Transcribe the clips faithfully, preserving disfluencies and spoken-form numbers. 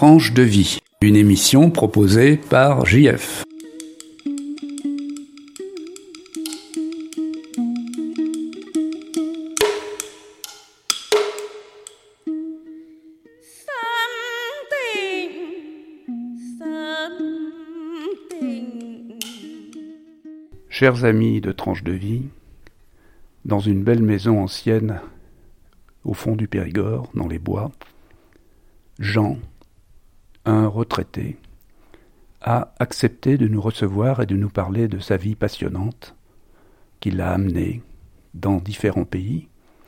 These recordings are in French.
Tranche de vie, une émission proposée par J F. Chers amis de Tranche de vie, dans une belle maison ancienne au fond du Périgord, dans les bois, Jean, un retraité, a accepté de nous recevoir et de nous parler de sa vie passionnante qui l'a amené dans différents pays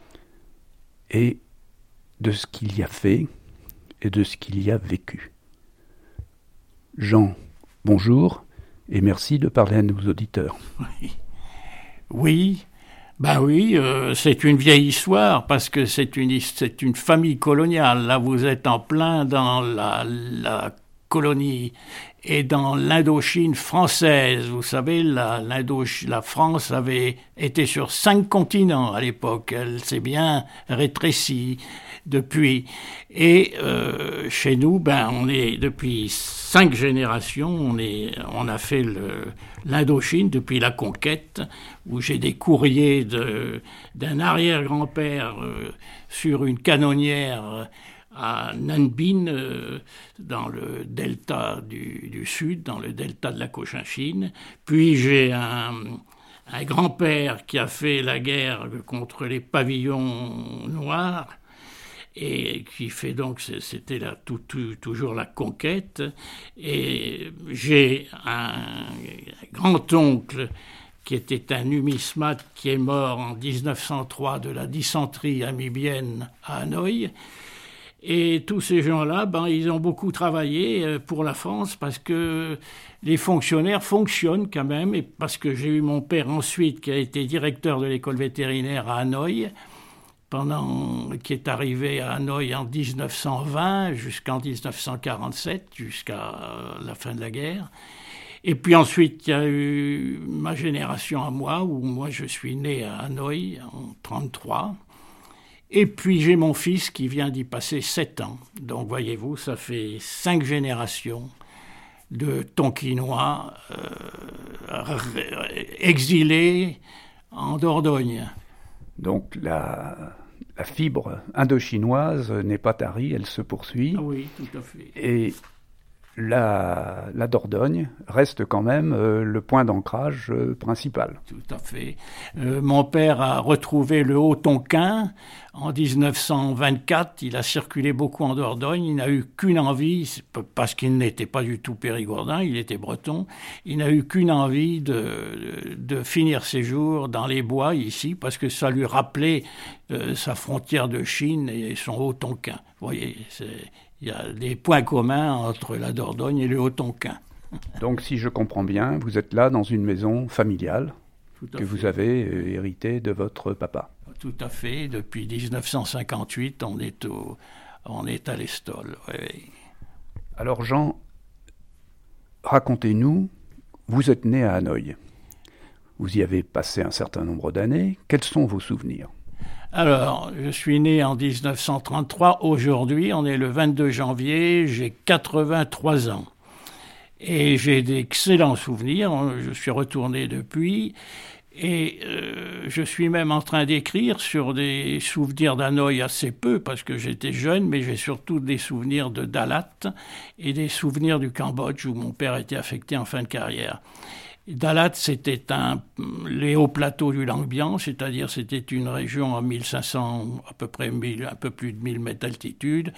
et de ce qu'il y a fait et de ce qu'il y a vécu. Jean, bonjour et merci de parler à nos auditeurs. Oui, oui. Ben oui, euh, c'est une vieille histoire parce que c'est une, c'est une famille coloniale. Là, vous êtes en plein dans la, la colonie et dans l'Indochine française. Vous savez, la, la France avait été sur cinq continents à l'époque. Elle s'est bien rétrécie depuis. Et euh, chez nous, ben, on est depuis cinq générations, on, est, on a fait le, l'Indochine depuis la conquête, où j'ai des courriers de, d'un arrière-grand-père euh, sur une canonnière à Nha Binh, euh, dans le delta du, du sud, dans le delta de la Cochinchine. Puis j'ai un, un grand-père qui a fait la guerre contre les pavillons noirs, et qui fait donc, c'était là, tout, tout, toujours la conquête. Et j'ai un grand-oncle qui était un numismate qui est mort en dix-neuf cent trois de la dysenterie amibienne à Hanoï. Et tous ces gens-là, ben, ils ont beaucoup travaillé pour la France parce que les fonctionnaires fonctionnent quand même, et parce que j'ai eu mon père ensuite qui a été directeur de l'école vétérinaire à Hanoï, pendant, qui est arrivé à Hanoï en dix-neuf cent vingt jusqu'en dix-neuf cent quarante-sept, jusqu'à la fin de la guerre. Et puis ensuite, il y a eu ma génération à moi, où moi je suis né à Hanoï en trente-trois. Et puis j'ai mon fils qui vient d'y passer sept ans. Donc voyez-vous, ça fait cinq générations de Tonkinois euh, exilés en Dordogne. Donc la, la fibre indochinoise n'est pas tarie, elle se poursuit. Ah oui, tout à fait. Et la, la Dordogne reste quand même euh, le point d'ancrage euh, principal. Tout à fait. Euh, mon père a retrouvé le Haut-Tonkin en dix-neuf cent vingt-quatre. Il a circulé beaucoup en Dordogne. Il n'a eu qu'une envie, parce qu'il n'était pas du tout périgourdin, il était breton. Il n'a eu qu'une envie de, de finir ses jours dans les bois ici, parce que ça lui rappelait euh, sa frontière de Chine et son Haut-Tonkin. Vous voyez, c'est... Il y a des points communs entre la Dordogne et le Haut-Tonkin. Donc, si je comprends bien, vous êtes là dans une maison familiale que fait. Vous avez euh, héritée de votre papa. Tout à fait. Depuis dix-neuf cent cinquante-huit, on est, au, on est à l'Estole. Oui. Alors, Jean, racontez-nous, vous êtes né à Hanoï. Vous y avez passé un certain nombre d'années. Quels sont vos souvenirs ? Alors, je suis né en dix-neuf cent trente-trois. Aujourd'hui, on est le vingt-deux janvier, j'ai quatre-vingt-trois ans. Et j'ai d'excellents souvenirs, je suis retourné depuis. Et euh, je suis même en train d'écrire sur des souvenirs d'Hanoï assez peu, parce que j'étais jeune, mais j'ai surtout des souvenirs de Dalat et des souvenirs du Cambodge, où mon père était affecté en fin de carrière. Dalat, c'était un, les hauts plateaux du Lang Biang, c'est-à-dire c'était une région à mille cinq cents, à peu près mille, un peu plus de mille mètres d'altitude,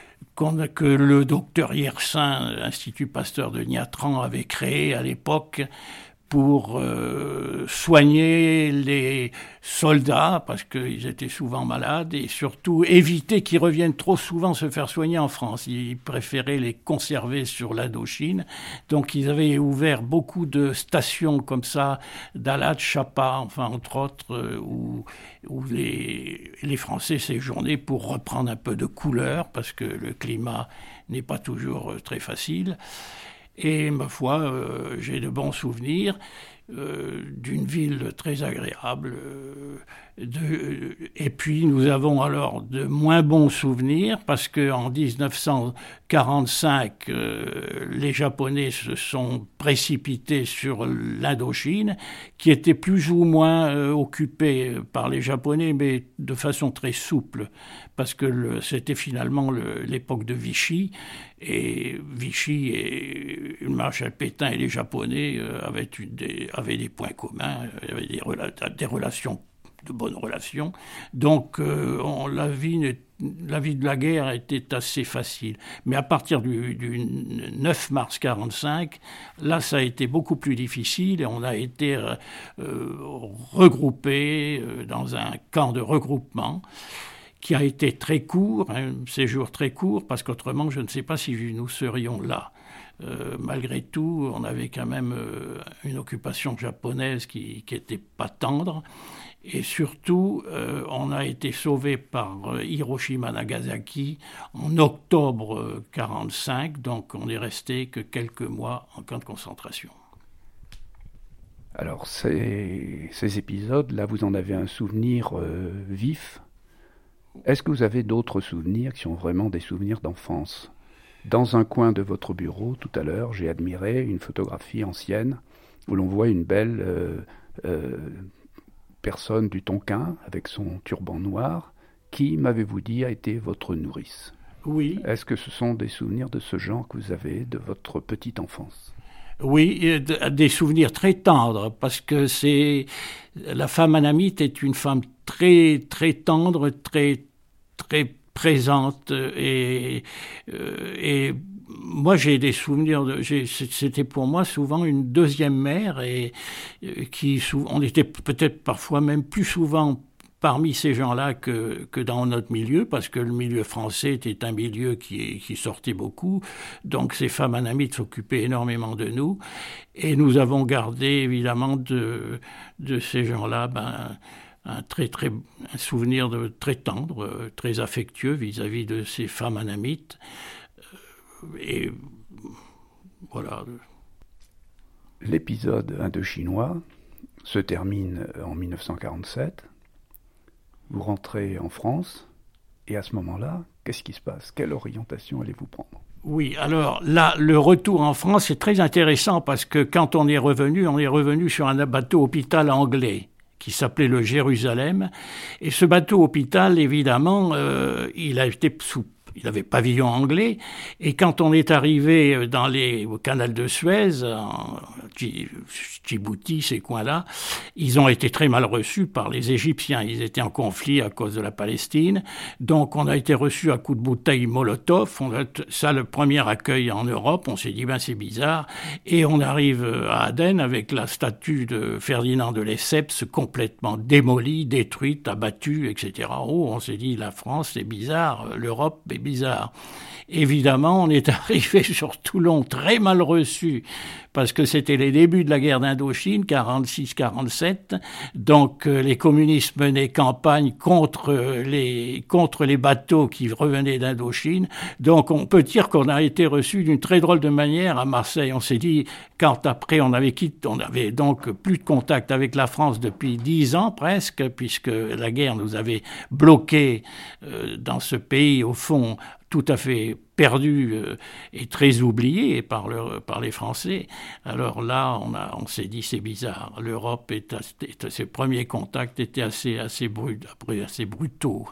que le docteur Yersin, Institut Pasteur de Nha Trang, avait créé à l'époque pour euh, soigner les soldats, parce qu'ils étaient souvent malades, et surtout éviter qu'ils reviennent trop souvent se faire soigner en France. Ils préféraient les conserver sur l'Indochine. Donc ils avaient ouvert beaucoup de stations comme ça, Dalat, Chapa, enfin entre autres, euh, où, où les, les Français séjournaient pour reprendre un peu de couleur, parce que le climat n'est pas toujours euh, très facile. Et ma foi, euh, j'ai de bons souvenirs. euh, d'une ville très agréable. Euh, de, et puis nous avons alors de moins bons souvenirs parce qu'en dix-neuf cent quarante-cinq, euh, les Japonais se sont précipités sur l'Indochine, qui était plus ou moins euh, occupée par les Japonais, mais de façon très souple, parce que le, c'était finalement le, l'époque de Vichy, et Vichy et le maréchal Pétain et les Japonais euh, avaient, une des, avaient des points communs, euh, avaient des, rela- des relations de bonnes relations. Donc euh, on, la, vie, la vie de la guerre était assez facile. Mais à partir du, du neuf mars quarante-cinq, là ça a été beaucoup plus difficile et on a été euh, regroupés euh, dans un camp de regroupement qui a été très court, un séjour très court, parce qu'autrement je ne sais pas si nous serions là. Euh, malgré tout, on avait quand même euh, une occupation japonaise qui n'était pas tendre. Et surtout, euh, on a été sauvé par euh, Hiroshima-Nagasaki en octobre mille neuf cent quarante-cinq, donc on n'est resté que quelques mois en camp de concentration. Alors, ces, ces épisodes-là, vous en avez un souvenir euh, vif. Est-ce que vous avez d'autres souvenirs qui sont vraiment des souvenirs d'enfance ? Dans un coin de votre bureau, tout à l'heure, j'ai admiré une photographie ancienne où l'on voit une belle... Euh, euh, personne du Tonkin, avec son turban noir, qui, m'avez-vous dit, a été votre nourrice. Oui. Est-ce que ce sont des souvenirs de ce genre que vous avez de votre petite enfance ? Oui, des souvenirs très tendres, parce que c'est la femme anamite est une femme très très tendre, très très présente et et moi, j'ai des souvenirs, de, j'ai, c'était pour moi souvent une deuxième mère et qui, on était peut-être parfois même plus souvent parmi ces gens-là que, que dans notre milieu, parce que le milieu français était un milieu qui, qui sortait beaucoup, donc ces femmes anamites s'occupaient énormément de nous, et nous avons gardé évidemment de, de ces gens-là ben, un, très, très, un souvenir de, très tendre, très affectueux vis-à-vis de ces femmes anamites. Et voilà. L'épisode indochinois se termine en dix-neuf cent quarante-sept. Vous rentrez en France et à ce moment-là, qu'est-ce qui se passe ? Quelle orientation allez-vous prendre ? Oui, alors là, le retour en France est très intéressant parce que quand on est revenu, on est revenu sur un bateau hôpital anglais qui s'appelait le Jérusalem. Et ce bateau hôpital, évidemment, euh, il a été sous Il avait pavillon anglais, et quand on est arrivé dans les, au canal de Suez, en Djibouti, ces coins-là, ils ont été très mal reçus par les Égyptiens. Ils étaient en conflit à cause de la Palestine, donc on a été reçus à coups de bouteilles Molotov. On a, ça, le premier accueil en Europe, on s'est dit, ben c'est bizarre, et on arrive à Aden avec la statue de Ferdinand de Lesseps complètement démolie, détruite, abattue, et cetera. Oh, on s'est dit, la France, c'est bizarre, l'Europe est bizarre. Évidemment, on est arrivé sur Toulon très mal reçu parce que c'était les débuts de la guerre d'Indochine, quarante-six quarante-sept. Donc euh, les communistes menaient campagne contre les, contre les bateaux qui revenaient d'Indochine. Donc on peut dire qu'on a été reçu d'une très drôle de manière à Marseille. On s'est dit, quand après on avait quitté, on avait donc plus de contact avec la France depuis dix ans presque, puisque la guerre nous avait bloqués euh, dans ce pays, au fond, tout à fait perdu euh, et très oublié par, le, par les Français. Alors là, on, a, on s'est dit, c'est bizarre. L'Europe, est, est, ses premiers contacts étaient assez, assez, brut, assez brutaux.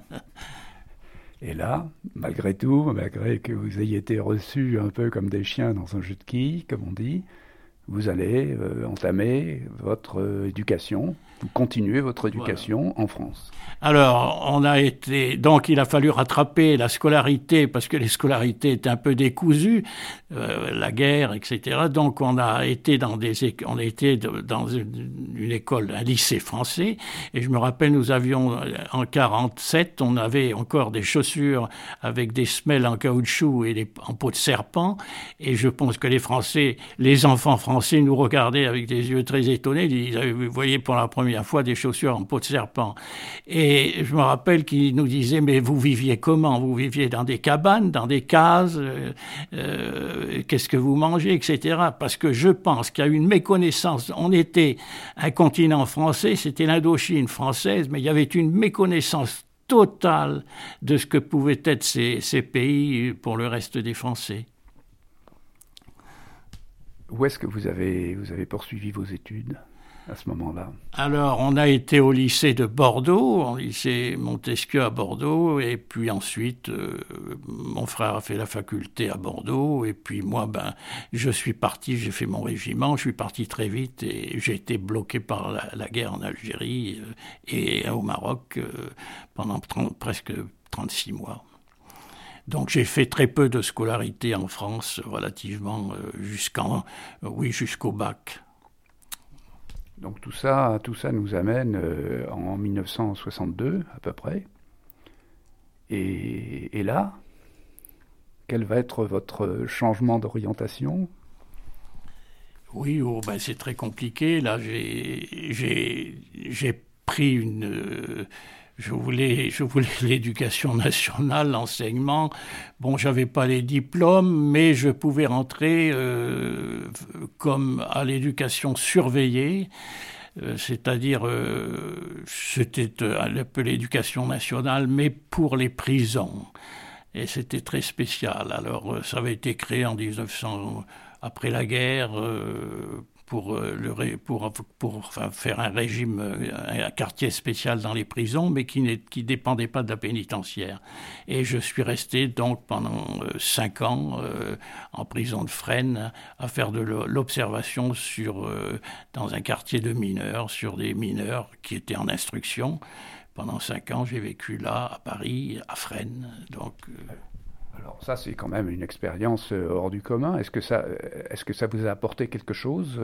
Et là, malgré tout, malgré que vous ayez été reçus un peu comme des chiens dans un jeu de quilles, comme on dit, vous allez euh, entamer votre euh, éducation, vous continuez votre éducation voilà. en France. Alors, on a été, donc il a fallu rattraper la scolarité parce que les scolarités étaient un peu décousues, euh, la guerre, et cetera. Donc on a été dans des, on a été dans une, une école, un lycée français. Et je me rappelle, nous avions en quarante-sept, on avait encore des chaussures avec des semelles en caoutchouc et des, en peau de serpent. Et je pense que les Français, les enfants français nous regardaient avec des yeux très étonnés. Ils avaient, vous voyez, pour la première première fois des chaussures en peau de serpent. Et je me rappelle qu'il nous disait, mais vous viviez comment? Vous viviez dans des cabanes, dans des cases, euh, euh, qu'est-ce que vous mangez, et cetera. Parce que je pense qu'il y a une méconnaissance. On était un continent français, c'était l'Indochine française, mais il y avait une méconnaissance totale de ce que pouvaient être ces, ces pays pour le reste des Français. Où est-ce que vous avez, vous avez poursuivi vos études à ce moment-là? Alors, on a été au lycée de Bordeaux, au lycée Montesquieu à Bordeaux, et puis ensuite, euh, mon frère a fait la faculté à Bordeaux, et puis moi, ben, je suis parti, j'ai fait mon régiment, je suis parti très vite, et j'ai été bloqué par la, la guerre en Algérie euh, et au Maroc euh, pendant trente, presque trente-six mois. Donc j'ai fait très peu de scolarité en France, relativement euh, jusqu'en, euh, oui, jusqu'au bac. Donc tout ça, tout ça nous amène euh, en mille neuf cent soixante-deux à peu près. Et, et là, quel va être votre changement d'orientation? Oui, oh, ben c'est très compliqué. Là, j'ai, j'ai, j'ai pris une... Euh, Je voulais, je voulais l'éducation nationale, l'enseignement. Bon, j'avais pas les diplômes, mais je pouvais rentrer euh, comme à l'éducation surveillée, euh, c'est-à-dire euh, c'était un peu l'éducation nationale, mais pour les prisons. Et c'était très spécial. Alors, ça avait été créé en dix-neuf cents, après la guerre. Euh, Pour, le, pour, pour enfin, faire un régime, un quartier spécial dans les prisons, mais qui ne qui dépendait pas de la pénitentiaire. Et je suis resté donc pendant euh, cinq ans euh, en prison de Fresnes à faire de l'observation sur, euh, dans un quartier de mineurs, sur des mineurs qui étaient en instruction. Pendant cinq ans, j'ai vécu là, à Paris, à Fresnes. Donc... Euh, Alors ça, c'est quand même une expérience hors du commun. Est-ce que ça, est-ce que ça vous a apporté quelque chose?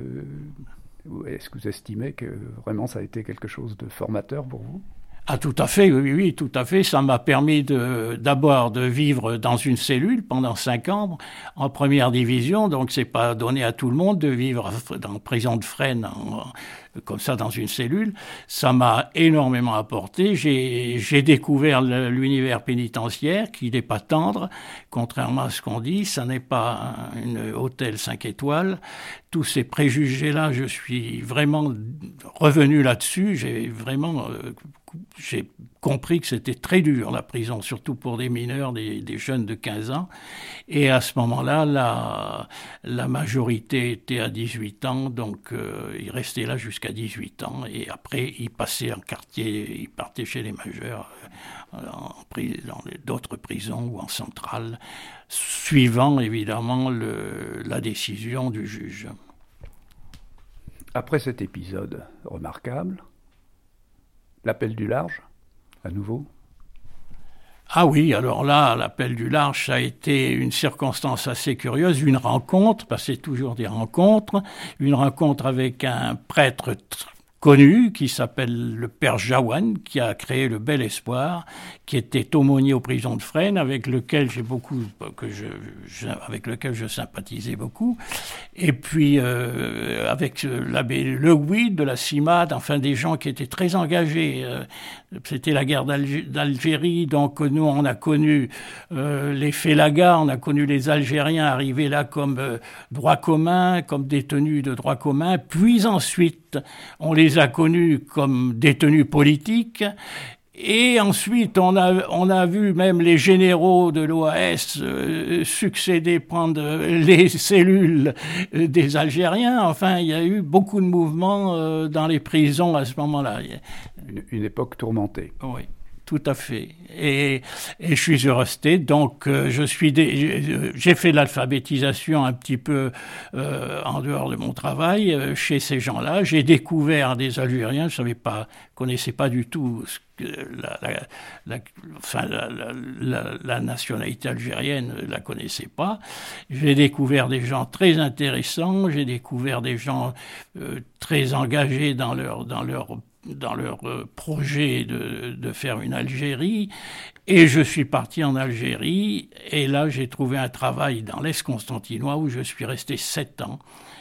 Est-ce que vous estimez que vraiment ça a été quelque chose de formateur pour vous? Ah, tout à fait, oui, oui, tout à fait. Ça m'a permis de, d'abord de vivre dans une cellule pendant cinq ans, en première division. Donc, c'est pas donné à tout le monde de vivre dans la prison de Fresnes, en, comme ça, dans une cellule. Ça m'a énormément apporté. J'ai, j'ai découvert le, l'univers pénitentiaire, qui n'est pas tendre, contrairement à ce qu'on dit. Ça n'est pas un hôtel cinq étoiles. Tous ces préjugés-là, je suis vraiment revenu là-dessus. J'ai vraiment... Euh, J'ai compris que c'était très dur, la prison, surtout pour des mineurs, des, des jeunes de quinze ans. Et à ce moment-là, la, la majorité était à dix-huit ans, donc euh, ils restaient là jusqu'à dix-huit ans. Et après, ils passaient en quartier, ils partaient chez les majeurs, euh, en, dans d'autres prisons ou en centrale, suivant évidemment le, la décision du juge. Après cet épisode remarquable, l'appel du large, à nouveau? Ah oui, alors là, l'appel du large, ça a été une circonstance assez curieuse, une rencontre, parce que c'est toujours des rencontres, une rencontre avec un prêtre tr- connu qui s'appelle le Père Jaouane, qui a créé le Bel Espoir, qui était aumônier aux prisons de Fresnes, avec lequel j'ai beaucoup, que je, je, avec lequel je sympathisais beaucoup, et puis euh, avec l'abbé Le Gouy de la CIMAD, enfin des gens qui étaient très engagés. Euh, c'était la guerre d'Alg- d'Algérie, donc nous on a connu euh, les Félagas, on a connu les Algériens arrivés là comme euh, droit commun, comme détenus de droit commun, puis ensuite on les a connus comme détenus politiques. Et ensuite, on a, on a vu même les généraux de l'O A S euh, succéder, prendre les cellules euh, des Algériens. Enfin, il y a eu beaucoup de mouvements euh, dans les prisons à ce moment-là. Une, une époque tourmentée. Oui. Tout à fait. Et, et je suis resté, donc euh, je suis dé... j'ai fait l'alphabétisation un petit peu euh, en dehors de mon travail euh, chez ces gens-là. J'ai découvert des Algériens, je savais pas, connaissais pas du tout ce que la, la, la, enfin, la, la, la, la nationalité algérienne, la connaissais pas. J'ai découvert des gens très intéressants, j'ai découvert des gens euh, très engagés dans leur dans leur dans leur projet de, de faire une Algérie, et je suis parti en Algérie, et là j'ai trouvé un travail dans l'Est constantinois où je suis resté sept ans,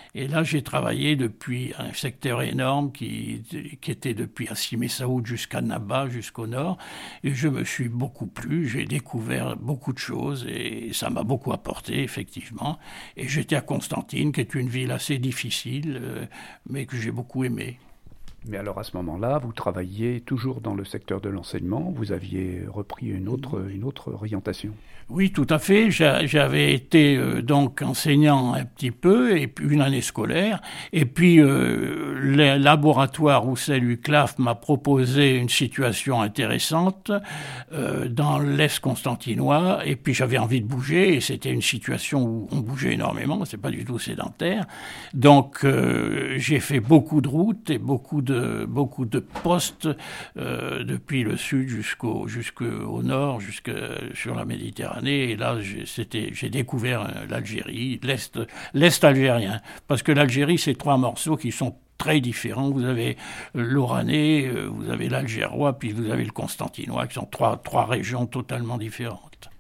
Et là, j'ai travaillé depuis un secteur énorme qui, qui était depuis Hassi Messaoud jusqu'à Naba, jusqu'au nord. Et je me suis beaucoup plu, j'ai découvert beaucoup de choses et ça m'a beaucoup apporté, effectivement. Et j'étais à Constantine, qui est une ville assez difficile, euh, mais que j'ai beaucoup aimée. Mais alors à ce moment-là, vous travailliez toujours dans le secteur de l'enseignement, vous aviez repris une autre, une autre orientation. Oui, tout à fait. J'avais été euh, donc enseignant un petit peu, et puis une année scolaire, et puis euh, le laboratoire Roussel U C L A F m'a proposé une situation intéressante euh, dans l'Est constantinois, et puis j'avais envie de bouger, et c'était une situation où on bougeait énormément, c'est pas du tout sédentaire. Donc euh, j'ai fait beaucoup de routes et beaucoup de beaucoup de postes euh, depuis le sud jusqu'au jusqu'au nord, jusque sur la Méditerranée. Et là, j'ai, c'était, j'ai découvert euh, l'Algérie, l'Est, l'Est algérien. Parce que l'Algérie, c'est trois morceaux qui sont très différents. Vous avez l'Oranais, euh, vous avez l'Algérois, puis vous avez le Constantinois, qui sont trois, trois régions totalement différentes.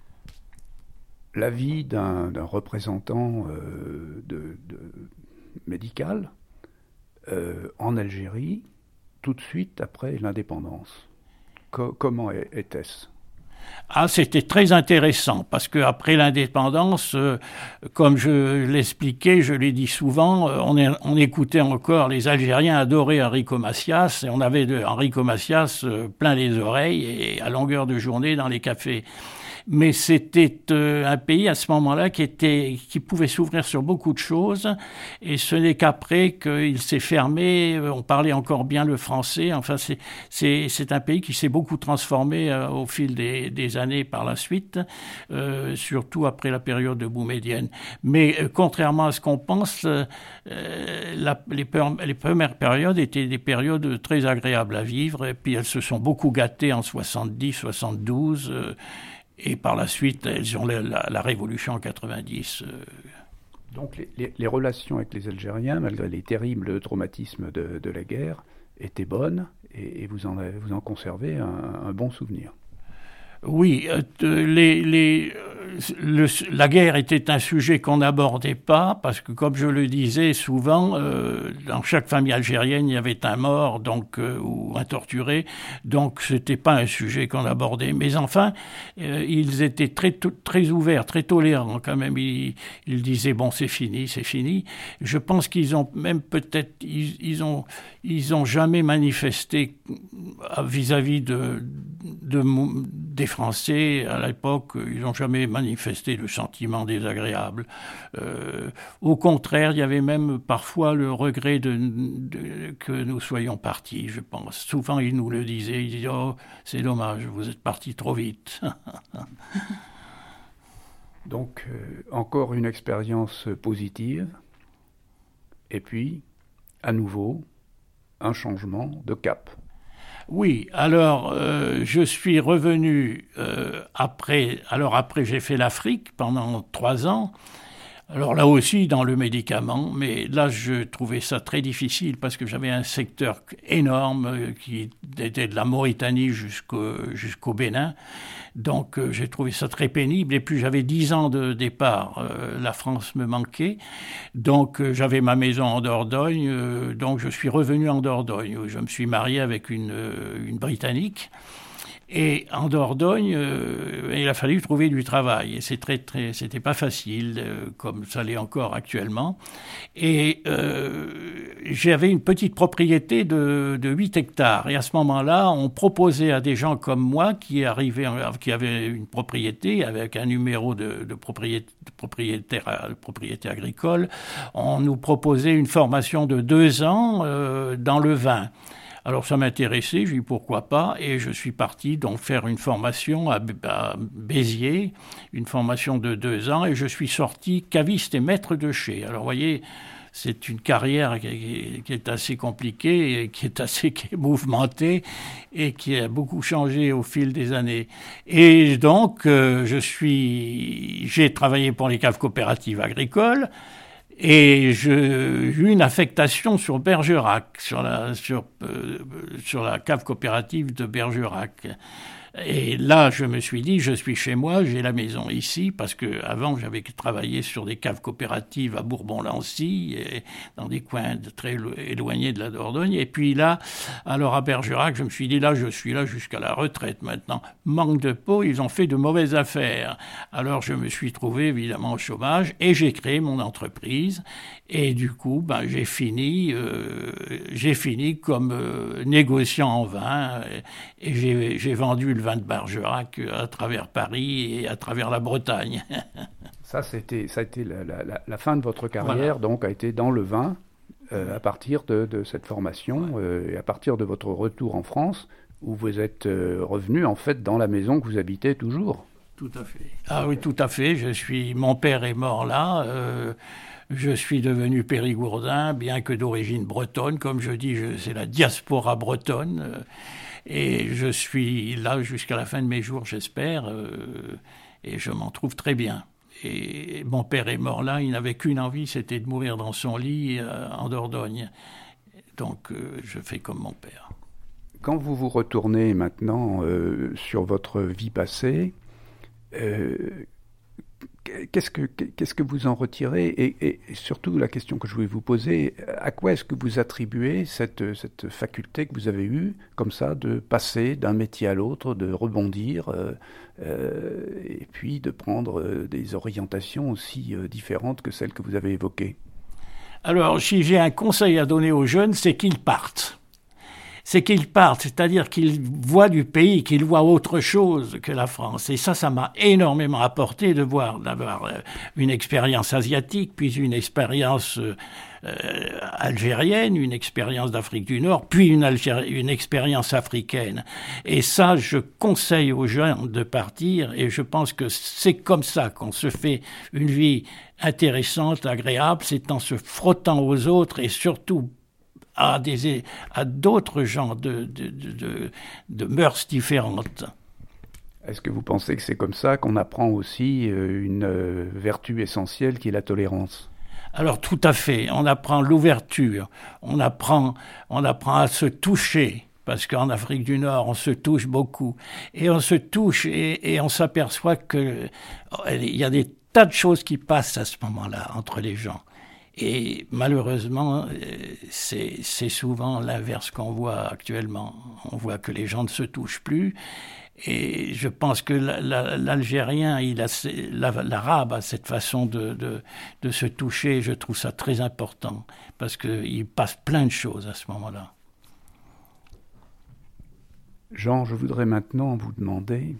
La vie d'un, d'un représentant euh, de, de médical euh, en Algérie, tout de suite après l'indépendance. Co- comment était-ce ? Ah, c'était très intéressant parce que après l'indépendance, euh, comme je l'expliquais, je l'ai dit souvent, euh, on, est, on écoutait encore, les Algériens adoraient Enrico Macias et on avait de Enrico Macias euh, plein les oreilles et à longueur de journée dans les cafés. Mais c'était euh, un pays à ce moment-là qui était, qui pouvait s'ouvrir sur beaucoup de choses. Et ce n'est qu'après qu'il s'est fermé. On parlait encore bien le français. Enfin, c'est c'est c'est un pays qui s'est beaucoup transformé euh, au fil des des années par la suite, euh, surtout après la période de Boumedienne. Mais euh, contrairement à ce qu'on pense, euh, la, les, les premières périodes étaient des périodes très agréables à vivre. Et puis elles se sont beaucoup gâtées en soixante-dix, soixante-douze. Euh, Et par la suite, elles ont la, la, la révolution en quatre-vingt-dix. Euh... Donc les, les, les relations avec les Algériens, malgré les terribles traumatismes de, de la guerre, étaient bonnes et, et vous, en avez, vous en conservez un, un bon souvenir. Oui, euh, les, les, le, la guerre était un sujet qu'on n'abordait pas parce que, comme je le disais souvent, euh, dans chaque famille algérienne, il y avait un mort donc euh, ou un torturé, donc c'était pas un sujet qu'on abordait. Mais enfin, euh, ils étaient très très ouverts, très tolérants quand même. Ils, ils disaient bon, c'est fini, c'est fini. Je pense qu'ils ont même peut-être ils, ils ont ils ont jamais manifesté vis-à-vis de de, de des Français, à l'époque, ils n'ont jamais manifesté de sentiments désagréables. Euh, au contraire, il y avait même parfois le regret de, de, que nous soyons partis, je pense. Souvent, ils nous le disaient, ils disaient « Oh, c'est dommage, vous êtes partis trop vite. » Donc, euh, encore une expérience positive, et puis, à nouveau, un changement de cap. Oui, alors euh, je suis revenu euh, après. Alors après, j'ai fait l'Afrique pendant trois ans. Alors là aussi dans le médicament, mais là je trouvais ça très difficile parce que j'avais un secteur énorme euh, qui était de la Mauritanie jusqu'au jusqu'au Bénin. Donc euh, j'ai trouvé ça très pénible. Et puis j'avais dix ans de départ. Euh, la France me manquait. Donc euh, j'avais ma maison en Dordogne. Euh, donc je suis revenu en Dordogne. Je me suis marié avec une, euh, une Britannique. Et en Dordogne, euh, il a fallu trouver du travail. Et c'est très, très, c'était pas facile, euh, comme ça l'est encore actuellement. Et euh, j'avais une petite propriété de, de huit hectares. Et à ce moment-là, on proposait à des gens comme moi qui arrivaient, qui avaient une propriété avec un numéro de, de, propriété, de propriétaire, de propriété agricole, on nous proposait une formation de deux ans euh, dans le vin. Alors ça m'intéressait, je dis pourquoi pas, et je suis parti donc faire une formation à, à Béziers, une formation de deux ans, et je suis sorti caviste et maître de chai. Alors vous voyez, c'est une carrière qui, qui est assez compliquée, et qui est assez qui est mouvementée, et qui a beaucoup changé au fil des années. Et donc, euh, je suis, j'ai travaillé pour les caves coopératives agricoles, et j'ai eu une affectation sur Bergerac, sur la, sur, euh, sur la cave coopérative de Bergerac. Et là, je me suis dit, je suis chez moi, j'ai la maison ici, parce que avant j'avais travaillé sur des caves coopératives à Bourbon-Lancy, et dans des coins de très éloignés de la Dordogne. Et puis là, alors à Bergerac, je me suis dit, là, je suis là jusqu'à la retraite maintenant. Manque de peau, ils ont fait de mauvaises affaires. Alors je me suis trouvé évidemment au chômage, et j'ai créé mon entreprise. Et du coup, ben, j'ai fini, euh, j'ai fini comme euh, négociant en vin, et, et j'ai, j'ai vendu le vin de Bergerac à travers Paris et à travers la Bretagne. Ça, c'était, ça a été la, la, la fin de votre carrière, voilà. Donc, a été dans le vin, euh, à partir de, de cette formation, euh, et à partir de votre retour en France, où vous êtes euh, revenu, en fait, dans la maison que vous habitez toujours. Tout à fait. Ah oui, tout à fait. Je suis, mon père est mort là. Euh, je suis devenu périgourdin, bien que d'origine bretonne. Comme je dis, je, c'est la diaspora bretonne. Euh, et je suis là jusqu'à la fin de mes jours, j'espère. Euh, et je m'en trouve très bien. Et mon père est mort là. Il n'avait qu'une envie, c'était de mourir dans son lit euh, en Dordogne. Donc, euh, je fais comme mon père. Quand vous vous retournez maintenant euh, sur votre vie passée, Euh, qu'est-ce que, qu'est-ce que vous en retirez et, et surtout la question que je voulais vous poser, à quoi est-ce que vous attribuez cette, cette faculté que vous avez eue, comme ça, de passer d'un métier à l'autre, de rebondir euh, euh, et puis de prendre euh, des orientations aussi euh, différentes que celles que vous avez évoquées? Alors, si j'ai un conseil à donner aux jeunes, c'est qu'ils partent. C'est qu'ils partent, c'est-à-dire qu'ils voient du pays, qu'ils voient autre chose que la France. Et ça, ça m'a énormément apporté de voir, d'avoir une expérience asiatique, puis une expérience euh, algérienne, une expérience d'Afrique du Nord, puis une, Algérie, une expérience africaine. Et ça, je conseille aux gens de partir, et je pense que c'est comme ça qu'on se fait une vie intéressante, agréable, c'est en se frottant aux autres et surtout à, des, à d'autres gens de, de, de, de, de mœurs différentes. Est-ce que vous pensez que c'est comme ça qu'on apprend aussi une vertu essentielle qui est la tolérance? Alors tout à fait, on apprend l'ouverture, on apprend, on apprend à se toucher, parce qu'en Afrique du Nord, on se touche beaucoup. Et on se touche et, et on s'aperçoit qu'il y a des tas de choses qui passent à ce moment-là entre les gens. Et malheureusement, c'est, c'est souvent l'inverse qu'on voit actuellement. On voit que les gens ne se touchent plus. Et je pense que la, la, l'Algérien, il a, la, l'Arabe a cette façon de, de, de se toucher. Je trouve ça très important parce qu'il passe plein de choses à ce moment-là. Jean, je voudrais maintenant vous demander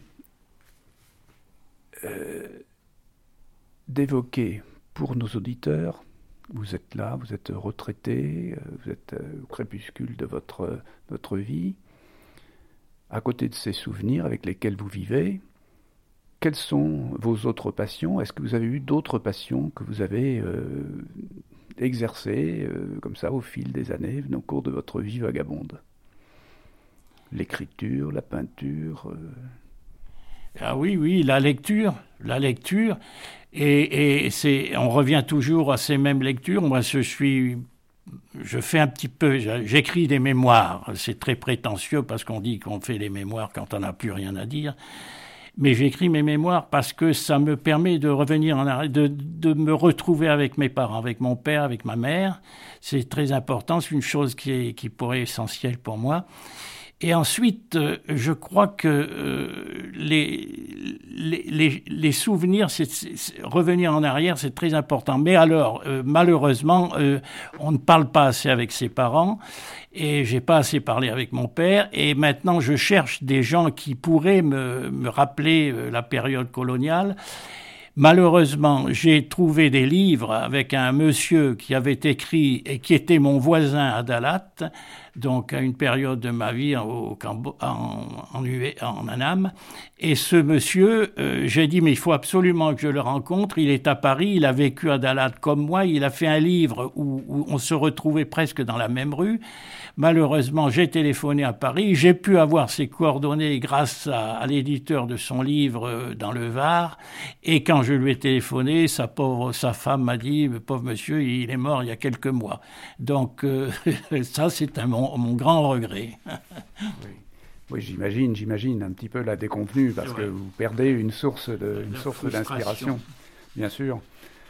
euh, d'évoquer pour nos auditeurs. Vous êtes là, vous êtes retraité, vous êtes au crépuscule de votre, votre vie. À côté de ces souvenirs avec lesquels vous vivez, quelles sont vos autres passions? Est-ce que vous avez eu d'autres passions que vous avez euh, exercées euh, comme ça au fil des années, au cours de votre vie vagabonde? L'écriture, la peinture euh... Ah oui, oui, la lecture, la lecture, et, et c'est, on revient toujours à ces mêmes lectures. Moi, je suis, je fais un petit peu, j'écris des mémoires. C'est très prétentieux parce qu'on dit qu'on fait les mémoires quand on n'a plus rien à dire. Mais j'écris mes mémoires parce que ça me permet de revenir en arrière, de, de me retrouver avec mes parents, avec mon père, avec ma mère. C'est très important, c'est une chose qui est, qui pourrait être essentielle pour moi. Et ensuite, euh, je crois que euh, les, les, les, les souvenirs, c'est, c'est, revenir en arrière, c'est très important. Mais alors, euh, malheureusement, euh, on ne parle pas assez avec ses parents, et j'ai pas assez parlé avec mon père, et maintenant je cherche des gens qui pourraient me, me rappeler euh, la période coloniale. Malheureusement, j'ai trouvé des livres avec un monsieur qui avait écrit et qui était mon voisin à Dalat, donc à une période de ma vie au Cambo- en, en, en Annam. Et ce monsieur, euh, j'ai dit, mais il faut absolument que je le rencontre. Il est à Paris, il a vécu à Dalat comme moi, il a fait un livre où, où on se retrouvait presque dans la même rue. Malheureusement, j'ai téléphoné à Paris, j'ai pu avoir ses coordonnées grâce à, à l'éditeur de son livre dans le Var. Et quand je lui ai téléphoné, sa pauvre, sa femme m'a dit, pauvre monsieur, il est mort il y a quelques mois. Donc euh, ça, c'est un, mon, mon grand regret. Oui. Oui, j'imagine, j'imagine un petit peu la déconvenue, parce que vous perdez une source de, une source d'inspiration, bien sûr.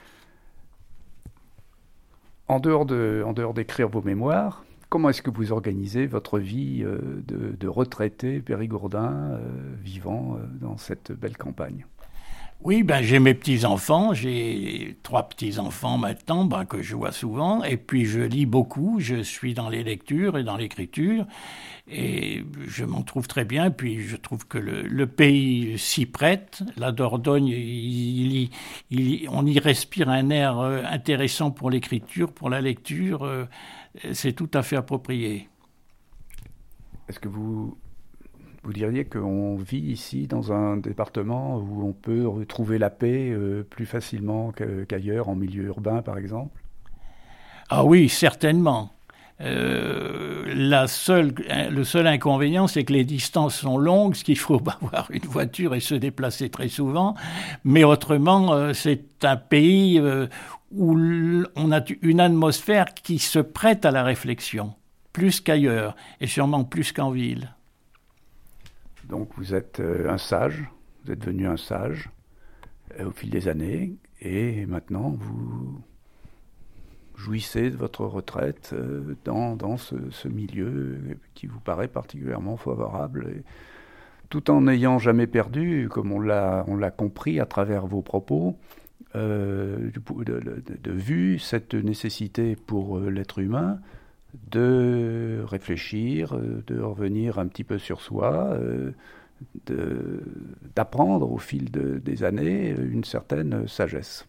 En dehors de, en dehors d'écrire vos mémoires, comment est-ce que vous organisez votre vie euh, de, de retraité périgourdin euh, vivant euh, dans cette belle campagne? Oui, ben j'ai mes petits-enfants, j'ai trois petits-enfants maintenant ben, que je vois souvent, et puis je lis beaucoup, je suis dans les lectures et dans l'écriture, et je m'en trouve très bien, puis je trouve que le, le pays s'y prête, la Dordogne, il, il, il, on y respire un air intéressant pour l'écriture, pour la lecture, c'est tout à fait approprié. Est-ce que vous... Vous diriez qu'on vit ici dans un département où on peut retrouver la paix euh, plus facilement qu'ailleurs, en milieu urbain par exemple? Ah oui, certainement. Euh, la seule, le seul inconvénient, c'est que les distances sont longues, ce qu'il faut avoir une voiture et se déplacer très souvent. Mais autrement, euh, c'est un pays euh, où on a une atmosphère qui se prête à la réflexion, plus qu'ailleurs, et sûrement plus qu'en ville. Donc vous êtes euh, un sage, vous êtes devenu un sage euh, au fil des années, et maintenant vous jouissez de votre retraite euh, dans, dans ce, ce milieu qui vous paraît particulièrement favorable, et, tout en n'ayant jamais perdu, comme on l'a, on l'a compris à travers vos propos, euh, de, de, de vue cette nécessité pour l'être humain de réfléchir, de revenir un petit peu sur soi, de, d'apprendre au fil de, des années une certaine sagesse.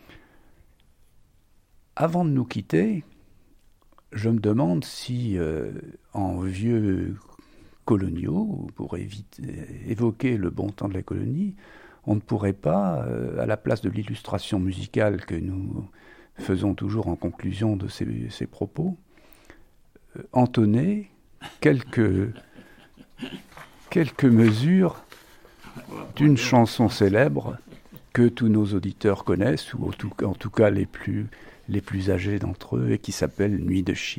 Avant de nous quitter, je me demande si, euh, en vieux coloniaux, pour éviter, évoquer le bon temps de la colonie, on ne pourrait pas, euh, à la place de l'illustration musicale que nous faisons toujours en conclusion de ces, ces propos, entonner quelques, quelques mesures d'une chanson célèbre que tous nos auditeurs connaissent, ou en tout, en tout cas les plus, les plus âgés d'entre eux, et qui s'appelle « Nuit de Chine ».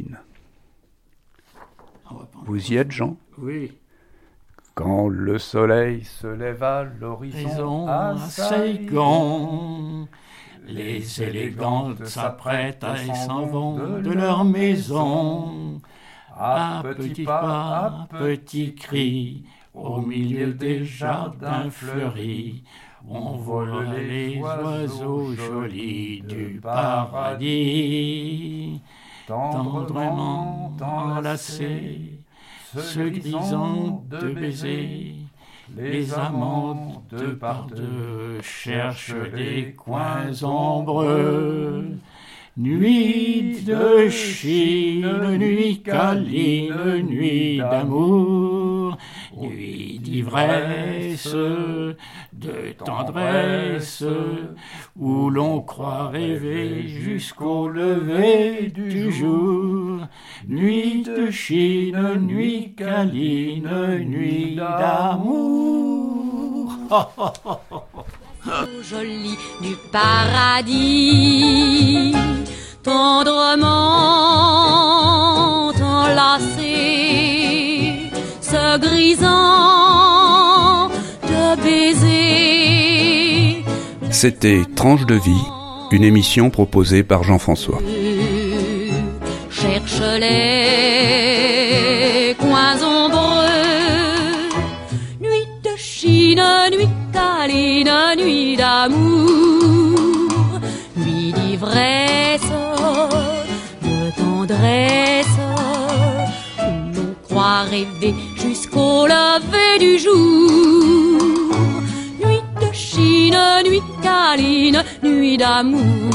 Vous y êtes, Jean? Oui. Quand le soleil se lève à l'horizon à Saigon, les élégantes s'apprêtent et s'en vont de leur maison. À petits pas, à petits cris, au milieu des jardins fleuris, on vole les oiseaux jolis du paradis. Tendrement enlacés, se grisant de baisers, les amants deux par deux cherchent les coins ombreux. Nuit de Chine, nuit câline, nuit d'amour, nuit d'ivresse, de tendresse, où l'on croit rêver jusqu'au lever du jour. Nuit de Chine, nuit câline, nuit d'amour. Joli du paradis, tendrement enlacé, se grisant de baisers. C'était Tranche de vie, une émission proposée par Jean-François. Cherche les coins ombreux, nuit de Chine, nuit câline, nuit d'amour, nuit d'ivresse, de tendresse, où l'on croit rêver jusqu'au lever du jour. Nuit de Chine, nuit câline, nuit d'amour.